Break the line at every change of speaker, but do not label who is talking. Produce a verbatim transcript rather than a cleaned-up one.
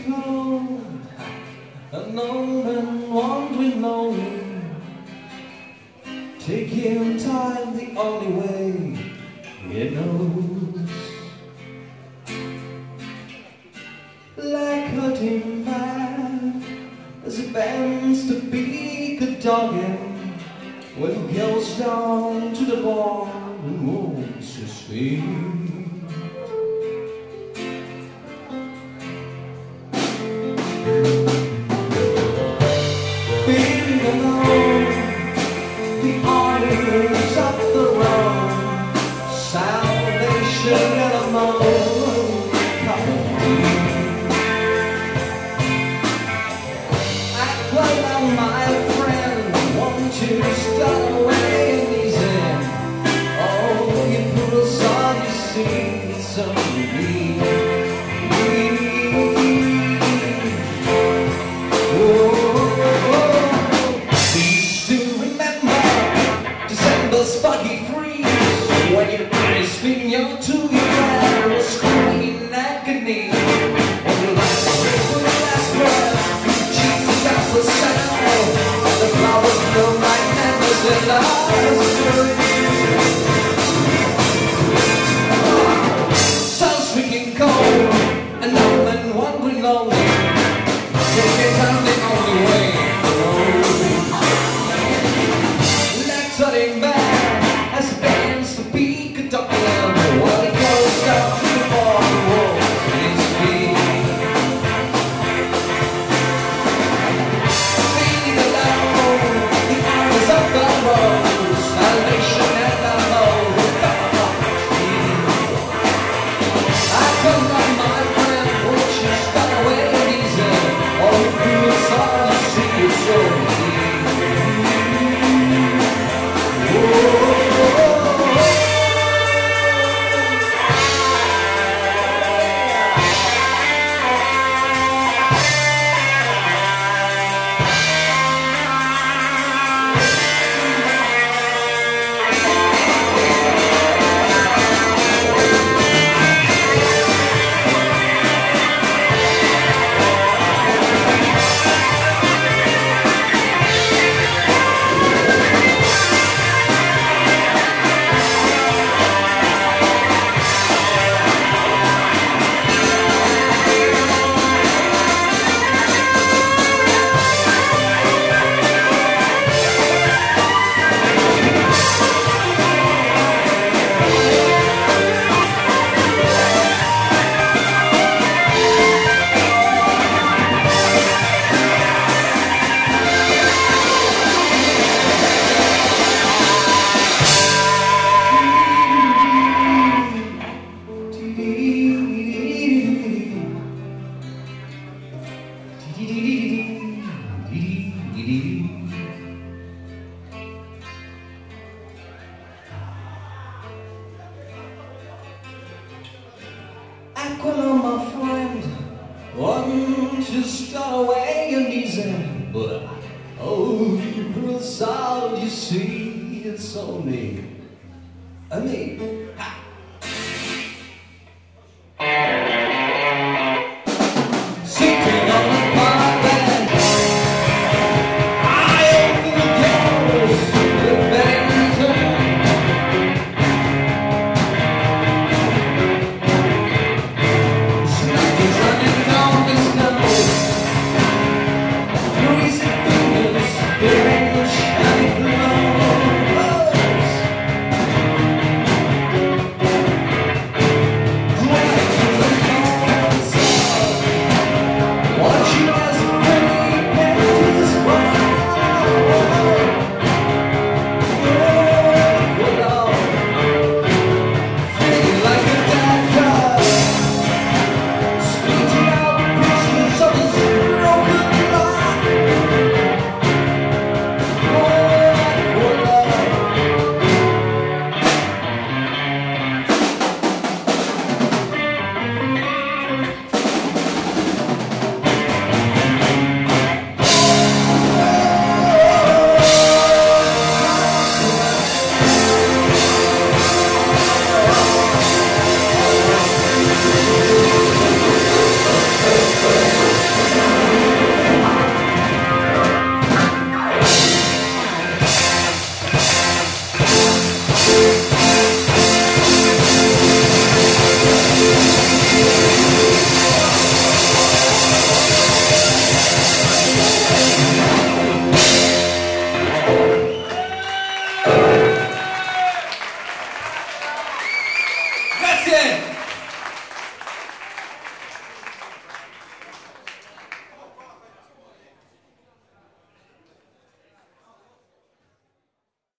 cold, unknown and wandering lonely, taking time the only way it knows. Like hurting man as it bends to beak a dogging, when he goes down to the bar and wounds his feet. Being alone, the honors of the road, salvation and a moan coming deep. Well, now my friend, won't you start away and easy? Oh, you poodle saw you see, it's so me. Please do remember December's foggy freeze, when your eyes spin your to your head, a screaming in agony. On your last breath, on your last breath, Jesus has the sound, and the flowers blow like never in love. So freaking cold, and numb and wandering lonely, taking time the only way. Let's let him back as it bends to peak a document, while it goes down to the bottom walls in his feet. Being alone, the arms of the rose, salvation and the load. I come on, my friend, won't you start away easy? All you do is all you see is so easy. Aquila, my friend, won't you start away and easy? But oh, you pearl sound, you see, it's only a me.